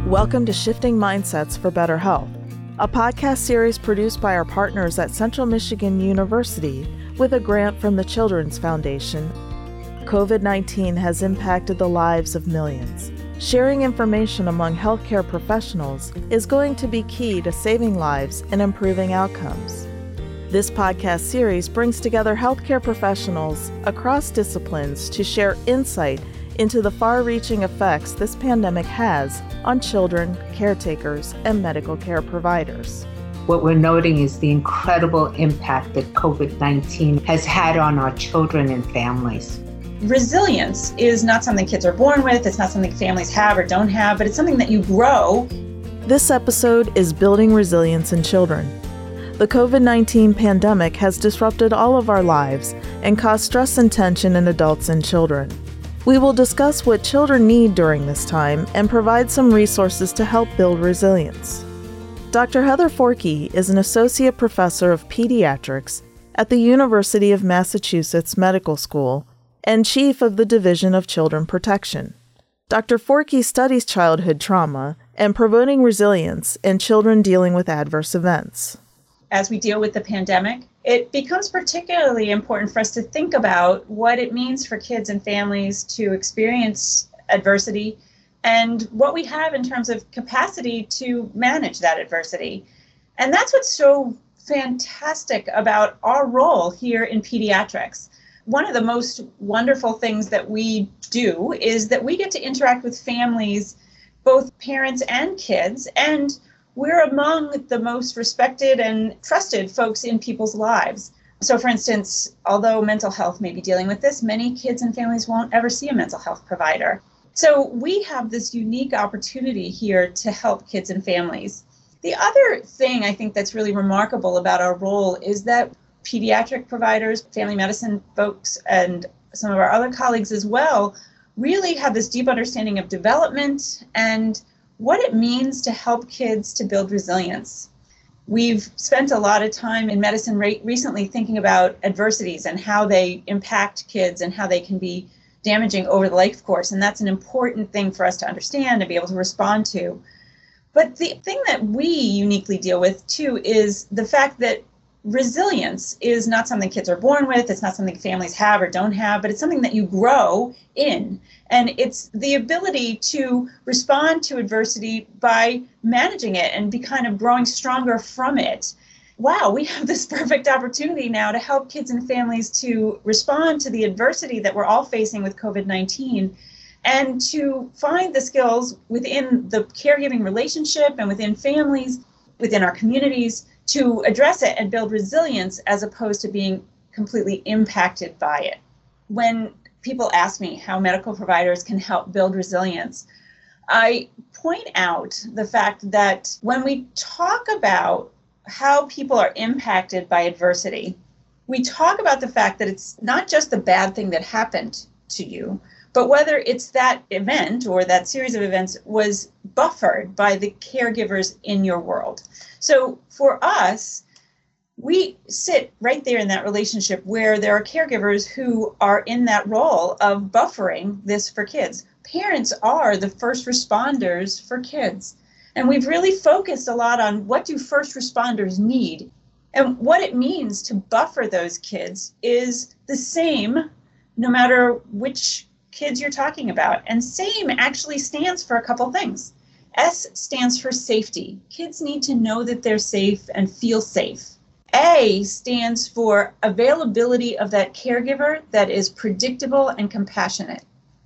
Welcome to Shifting Mindsets for Better Health, a podcast series produced by our partners at Central Michigan University with a grant from the Children's Foundation. COVID-19 has impacted the lives of millions. Sharing information among healthcare professionals is going to be key to saving lives and improving outcomes. This podcast series brings together healthcare professionals across disciplines to share insight into the far-reaching effects this pandemic has on children, caretakers, and medical care providers. What we're noting is the incredible impact that COVID-19 has had on our children and families. Resilience is not something kids are born with, it's not something families have or don't have, but it's something that you grow. This episode is Building Resilience in Children. The COVID-19 pandemic has disrupted all of our lives and caused stress and tension in adults and children. We will discuss what children need during this time and provide some resources to help build resilience. Dr. Heather Forkey is an associate professor of pediatrics at the University of Massachusetts Medical School and chief of the Division of Children Protection. Dr. Forkey studies childhood trauma and promoting resilience in children dealing with adverse events. As we deal with the pandemic, it becomes particularly important for us to think about what it means for kids and families to experience adversity and what we have in terms of capacity to manage that adversity. And that's what's so fantastic about our role here in pediatrics. One of the most wonderful things that we do is that we get to interact with families, both parents and kids, and we're among the most respected and trusted folks in people's lives. So for instance, although mental health may be dealing with this, many kids and families won't ever see a mental health provider. So we have this unique opportunity here to help kids and families. The other thing I think that's really remarkable about our role is that pediatric providers, family medicine folks, and some of our other colleagues as well really have this deep understanding of development and what it means to help kids to build resilience. We've spent a lot of time in medicine recently thinking about adversities and how they impact kids and how they can be damaging over the life course. And that's an important thing for us to understand and be able to respond to. But the thing that we uniquely deal with too is the fact that resilience is not something kids are born with, it's not something families have or don't have, but it's something that you grow in. And it's the ability to respond to adversity by managing it and be kind of growing stronger from it. Wow, we have this perfect opportunity now to help kids and families to respond to the adversity that we're all facing with COVID-19 and to find the skills within the caregiving relationship and within families, within our communities, to address it and build resilience as opposed to being completely impacted by it. When people ask me how medical providers can help build resilience, I point out the fact that when we talk about how people are impacted by adversity, we talk about the fact that it's not just the bad thing that happened to you, but whether it's that event or that series of events was buffered by the caregivers in your world. So for us, we sit right there in that relationship where there are caregivers who are in that role of buffering this for kids. Parents are the first responders for kids. And we've really focused a lot on what do first responders need. And what it means to buffer those kids is the same no matter which kids you're talking about. And SAME actually stands for a couple things. S stands for safety. Kids need to know that they're safe and feel safe. A stands for availability of that caregiver that is predictable and compassionate.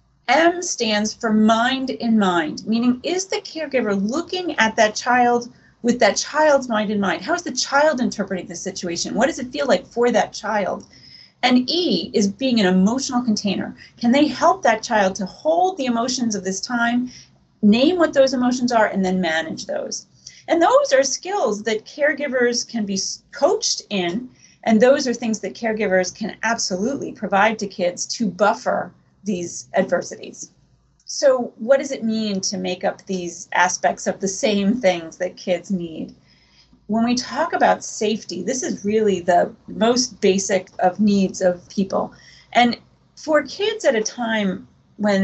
M stands for mind in mind, meaning is the caregiver looking at that child with that child's mind in mind? How is the child interpreting the situation? What does it feel like for that child? And E is being an emotional container. Can they help that child to hold the emotions of this time, name what those emotions are, and then manage those? And those are skills that caregivers can be coached in, and those are things that caregivers can absolutely provide to kids to buffer these adversities. So what does it mean to make up these aspects of the same things that kids need? When we talk about safety, this is really the most basic of needs of people. And for kids at a time when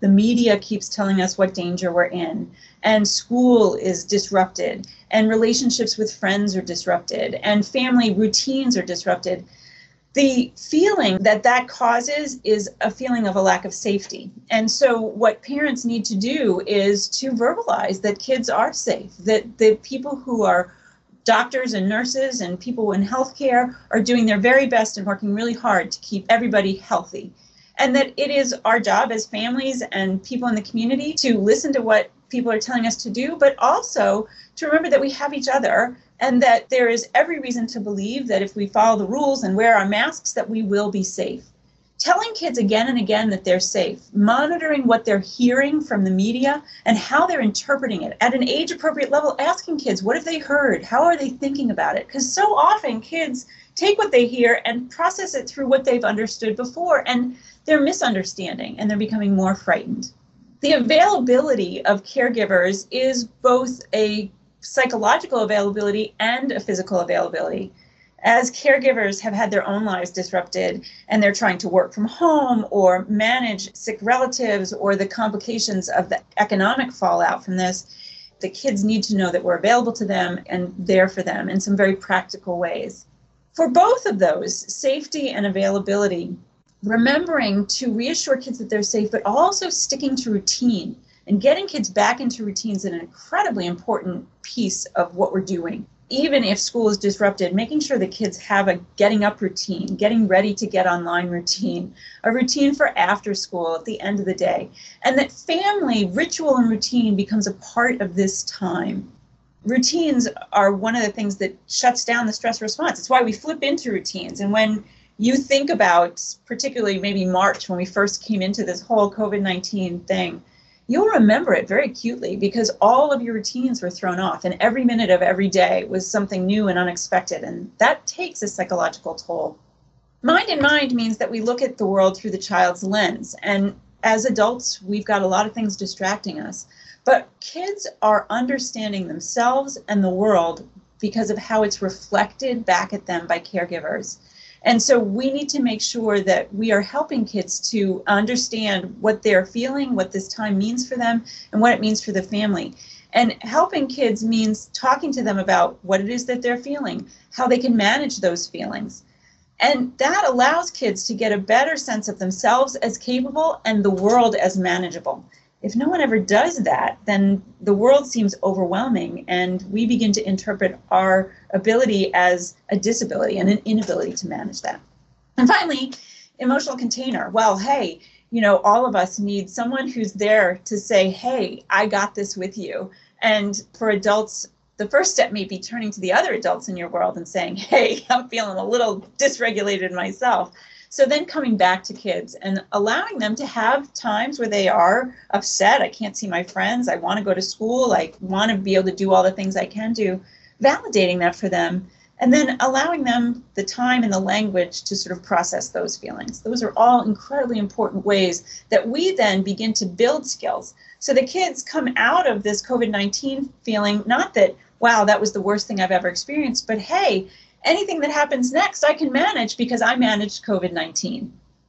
the media keeps telling us what danger we're in, and school is disrupted, and relationships with friends are disrupted, and family routines are disrupted, the feeling that causes is a feeling of a lack of safety. And so what parents need to do is to verbalize that kids are safe, that the people who are doctors and nurses and people in healthcare are doing their very best and working really hard to keep everybody healthy. And that it is our job as families and people in the community to listen to what people are telling us to do, but also to remember that we have each other and that there is every reason to believe that if we follow the rules and wear our masks, that we will be safe. Telling kids again and again that they're safe, monitoring what they're hearing from the media and how they're interpreting it at an age-appropriate level, asking kids, what have they heard? How are they thinking about it? Because so often kids take what they hear and process it through what they've understood before, and they're misunderstanding and they're becoming more frightened. The availability of caregivers is both a psychological availability and a physical availability. As caregivers have had their own lives disrupted and they're trying to work from home or manage sick relatives or the complications of the economic fallout from this, the kids need to know that we're available to them and there for them in some very practical ways. For both of those, safety and availability, remembering to reassure kids that they're safe, but also sticking to routine and getting kids back into routines is an incredibly important piece of what we're doing. Even if school is disrupted, making sure the kids have a getting up routine, getting ready to get online routine, a routine for after school at the end of the day, and that family ritual and routine becomes a part of this time. Routines are one of the things that shuts down the stress response. It's why we flip into routines. And when you think about, particularly maybe March, when we first came into this whole COVID-19 thing, you'll remember it very acutely because all of your routines were thrown off and every minute of every day was something new and unexpected, and that takes a psychological toll. Mind in mind means that we look at the world through the child's lens, and as adults, we've got a lot of things distracting us, but kids are understanding themselves and the world because of how it's reflected back at them by caregivers. And so we need to make sure that we are helping kids to understand what they're feeling, what this time means for them, and what it means for the family. And helping kids means talking to them about what it is that they're feeling, how they can manage those feelings. And that allows kids to get a better sense of themselves as capable and the world as manageable. If no one ever does that, then the world seems overwhelming and we begin to interpret our ability as a disability and an inability to manage that. And finally, emotional container. Well, hey, all of us need someone who's there to say, hey, I got this with you. And for adults, the first step may be turning to the other adults in your world and saying, hey, I'm feeling a little dysregulated myself. So then coming back to kids and allowing them to have times where they are upset. I can't see my friends. I want to go to school. I want to be able to do all the things I can do. Validating that for them and then allowing them the time and the language to sort of process those feelings. Those are all incredibly important ways that we then begin to build skills. So the kids come out of this COVID-19 feeling, not that, wow, that was the worst thing I've ever experienced, but hey, anything that happens next, I can manage because I managed COVID-19.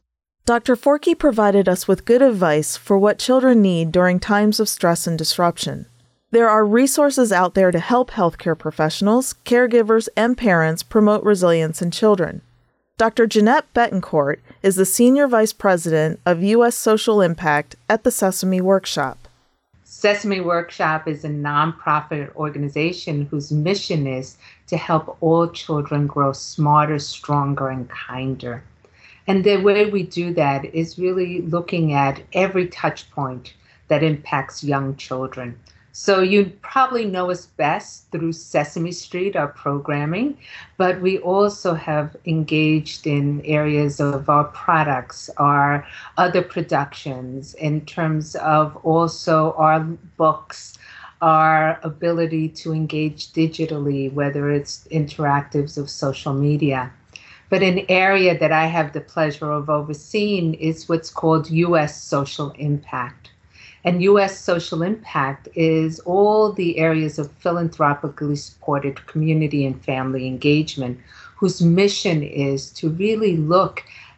Dr. Forkey provided us with good advice for what children need during times of stress and disruption. There are resources out there to help healthcare professionals, caregivers, and parents promote resilience in children. Dr. Jeanette Betancourt is the Senior Vice President of U.S. Social Impact at the Sesame Workshop. Sesame Workshop is a nonprofit organization whose mission is to help all children grow smarter, stronger, and kinder. And the way we do that is really looking at every touch point that impacts young children. So you probably know us best through Sesame Street, our programming, but we also have engaged in areas of our products, our other productions, in terms of also our books, our ability to engage digitally, whether it's interactives of social media. But an area that I have the pleasure of overseeing is what's called U.S. Social Impact. And U.S. Social Impact is all the areas of philanthropically supported community and family engagement, whose mission is to really look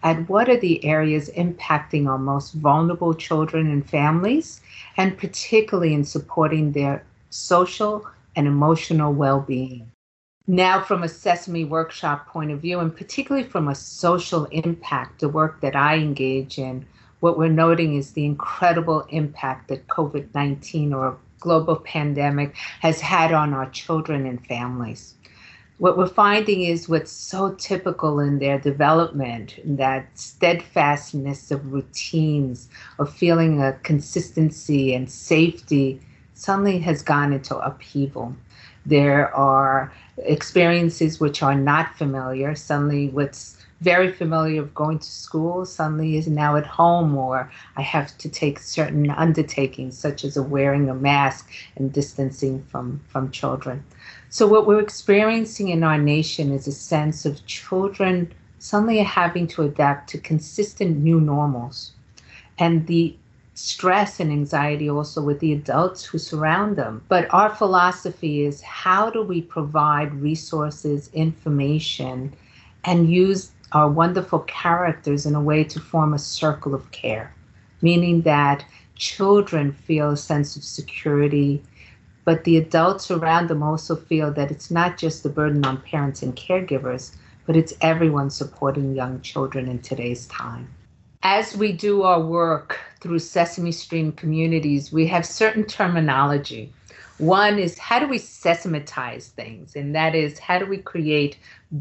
at what are the areas impacting our most vulnerable children and families, and particularly in supporting their social and emotional well-being. Now, from a Sesame Workshop point of view, and particularly from a social impact, the work that I engage in, what we're noting is the incredible impact that COVID-19 or global pandemic has had on our children and families. What we're finding is what's so typical in their development, that steadfastness of routines, of feeling a consistency and safety, suddenly has gone into upheaval. There are experiences which are not familiar. Suddenly what's very familiar of going to school suddenly is now at home, or I have to take certain undertakings such as wearing a mask and distancing from children. So what we're experiencing in our nation is a sense of children suddenly having to adapt to consistent new normals, and the stress and anxiety also with the adults who surround them. But our philosophy is, how do we provide resources, information, and use our wonderful characters in a way to form a circle of care, meaning that children feel a sense of security, but the adults around them also feel that it's not just a burden on parents and caregivers, but it's everyone supporting young children in today's time. As we do our work through Sesame Street communities, we have certain terminology. One is, how do we sesamatize things? And that is, how do we create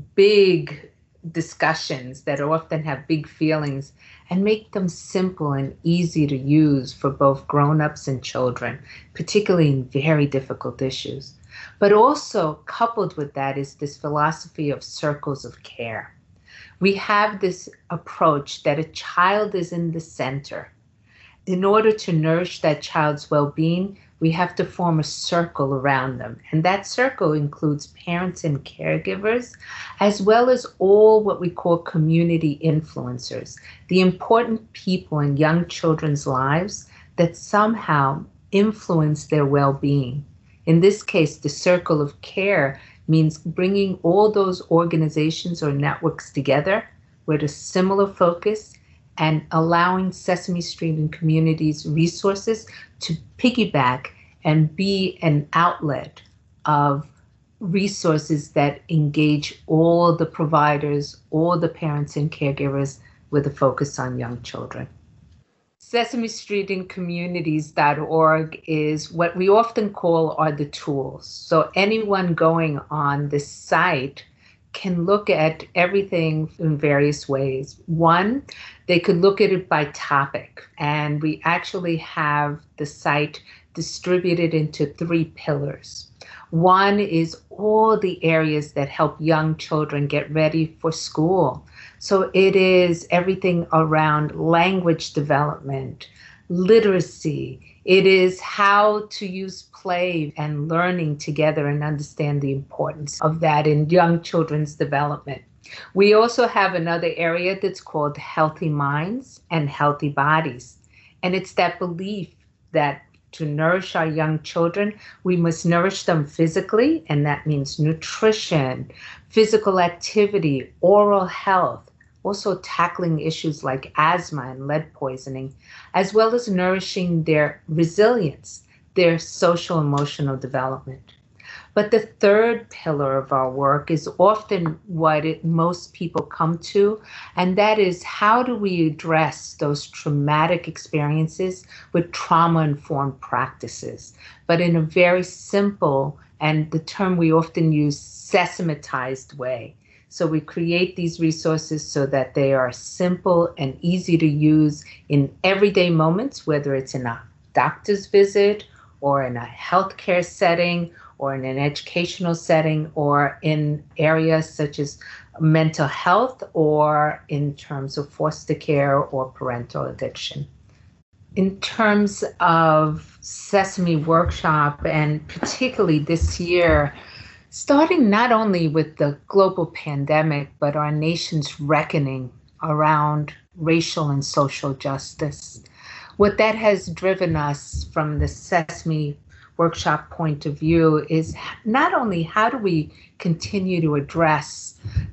big discussions that often have big feelings and make them simple and easy to use for both grown-ups and children, particularly in very difficult issues. But also coupled with that is this philosophy of circles of care. We have this approach that a child is in the center. In order to nourish that child's well-being, we have to form a circle around them. And that circle includes parents and caregivers, as well as all what we call community influencers, the important people in young children's lives that somehow influence their well-being. In this case, the circle of care means bringing all those organizations or networks together with a similar focus and allowing Sesame Street and communities resources to piggyback and be an outlet of resources that engage all the providers, all the parents and caregivers with a focus on young children. Sesame Street and Communities.org is what we often call are the tools. So anyone going on this site can look at everything in various ways. One, they could look at it by topic, and we actually have the site distributed into 3 pillars. One is all the areas that help young children get ready for school. So it is everything around language development, literacy. It is how to use play and learning together and understand the importance of that in young children's development. We also have another area that's called Healthy Minds and Healthy Bodies. And it's that belief that to nourish our young children, we must nourish them physically, and that means nutrition, physical activity, oral health, also tackling issues like asthma and lead poisoning, as well as nourishing their resilience, their social emotional development. But the third pillar of our work is often what most people come to, and that is, how do we address those traumatic experiences with trauma-informed practices, but in a very simple, and the term we often use, sesamatized way. So we create these resources so that they are simple and easy to use in everyday moments, whether it's in a doctor's visit or in a healthcare setting or in an educational setting or in areas such as mental health or in terms of foster care or parental addiction. In terms of Sesame Workshop, and particularly this year, starting not only with the global pandemic, but our nation's reckoning around racial and social justice. What that has driven us from the Sesame Workshop point of view is not only how do we continue to address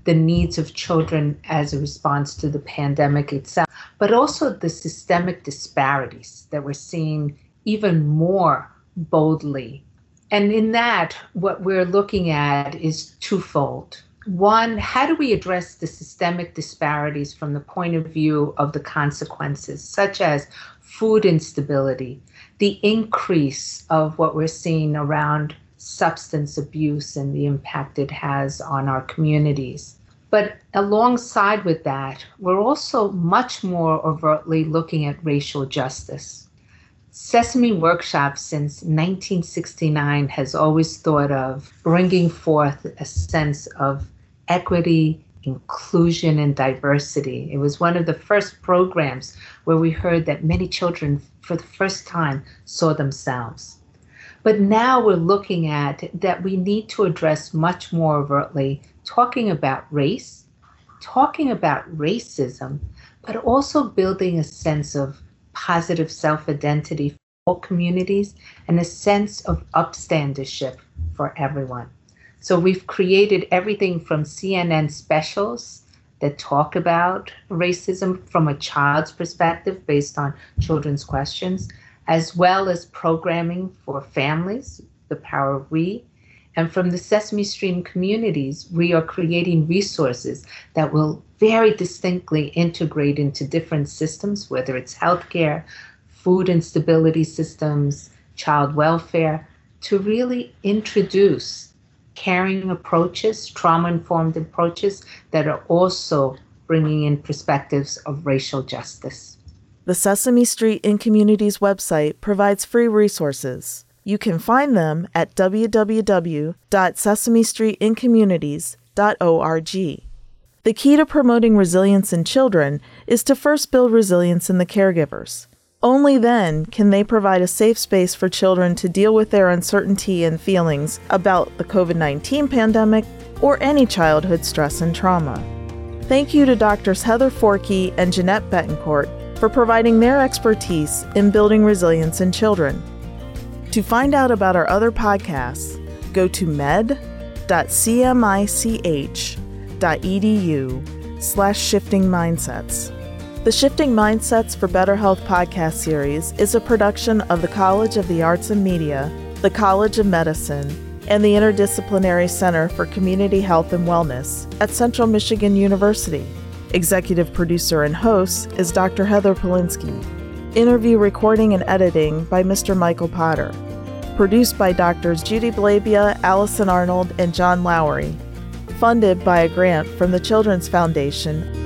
the needs of children as a response to the pandemic itself, but also the systemic disparities that we're seeing even more boldly. And in that, what we're looking at is twofold. One, how do we address the systemic disparities from the point of view of the consequences, such as food instability, the increase of what we're seeing around substance abuse and the impact it has on our communities. But alongside with that, we're also much more overtly looking at racial justice. Sesame Workshop since 1969 has always thought of bringing forth a sense of equity, inclusion, and diversity. It was one of the first programs where we heard that many children for the first time saw themselves. But now we're looking at that we need to address much more overtly talking about race, talking about racism, but also building a sense of positive self-identity for all communities and a sense of upstandership for everyone. So we've created everything from CNN specials that talk about racism from a child's perspective based on children's questions, as well as programming for families, The Power of We. And from the Sesame Stream communities, we are creating resources that will very distinctly integrate into different systems, whether it's healthcare, food instability systems, child welfare, to really introduce caring approaches, trauma-informed approaches that are also bringing in perspectives of racial justice. The Sesame Street in Communities website provides free resources. You can find them at www.sesamestreetincommunities.org. The key to promoting resilience in children is to first build resilience in the caregivers. Only then can they provide a safe space for children to deal with their uncertainty and feelings about the COVID-19 pandemic or any childhood stress and trauma. Thank you to Drs. Heather Forkey and Jeanette Betancourt for providing their expertise in building resilience in children. To find out about our other podcasts, go to med.cmich.edu/shiftingmindsets. The Shifting Mindsets for Better Health podcast series is a production of the College of the Arts and Media, the College of Medicine, and the Interdisciplinary Center for Community Health and Wellness at Central Michigan University. Executive producer and host is Dr. Heather Polinsky. Interview recording and editing by Mr. Michael Potter. Produced by Drs. Judy Blabia, Allison Arnold, and John Lowry. Funded by a grant from the Children's Foundation